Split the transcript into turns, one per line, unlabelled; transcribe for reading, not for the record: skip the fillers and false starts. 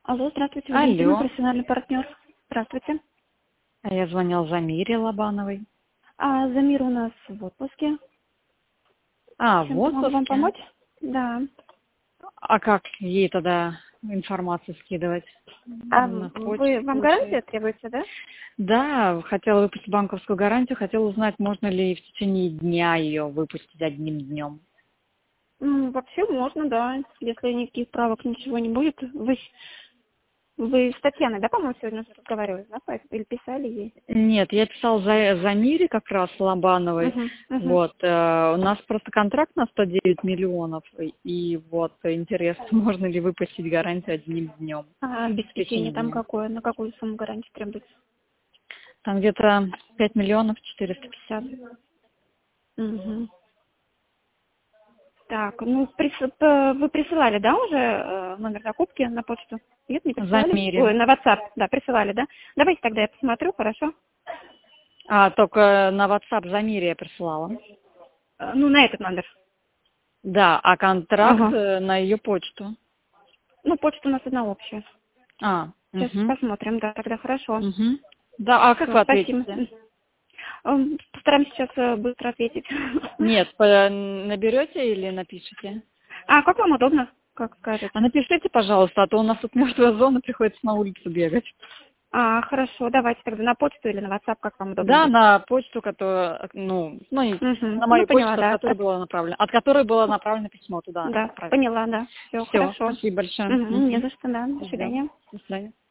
Алло, здравствуйте, Валентина,
Алло.
профессиональный партнер. Здравствуйте.
А я звонил Замире Лобановой.
Замир у нас в отпуске.
В
Чем-то могу вам
отпуске?
помочь? Да.
А как ей тогда информацию скидывать? На почту,
Вам гарантия
получается?
требуется, да?
Да, хотела выпустить банковскую гарантию, хотела узнать, можно ли в течение дня ее выпустить одним днем.
Вообще можно, да. Если никаких правок, ничего не будет. Вы с Татьяной, да, по-моему, сегодня уже разговаривали, да, или писали ей?
Нет, я писал Замире как раз Лобановой.
Угу.
Вот, у нас просто контракт на 109 миллионов, и вот интересно, можно ли выпустить гарантию одним днем, в
Обеспечение
течение
там
дня.
какое? На какую сумму гарантии требуется?
Там где-то 5 миллионов 450.
Угу. Так, вы присылали, да, уже номер закупки на почту? Нет, не присылали?
Замере.
Ой, на WhatsApp, да, присылали, да? Давайте тогда я посмотрю, хорошо?
Только на WhatsApp Замире я присылала.
На этот номер.
Да, а контракт
Ага.
на ее почту.
Почта у нас одна общая. Сейчас
Угу,
посмотрим, да, тогда хорошо.
угу. Да, а как
Все,
вы
спасибо.
ответите?
Постараемся сейчас быстро ответить.
Нет, наберете или напишите?
Как вам удобно, как
А
скажете?
напишите, пожалуйста, а то у нас тут мертвая зона, приходится на улицу бегать.
Хорошо, давайте тогда на почту или на WhatsApp, как вам удобно
Да,
будет.
на почту, которая, на мою почту,
Поняла, да.
от которой было направлено письмо, туда
Да,
отправить.
поняла, да. Все,
Все,
хорошо.
спасибо большое.
Не за что, да. До
Да,
свидания.
до свидания.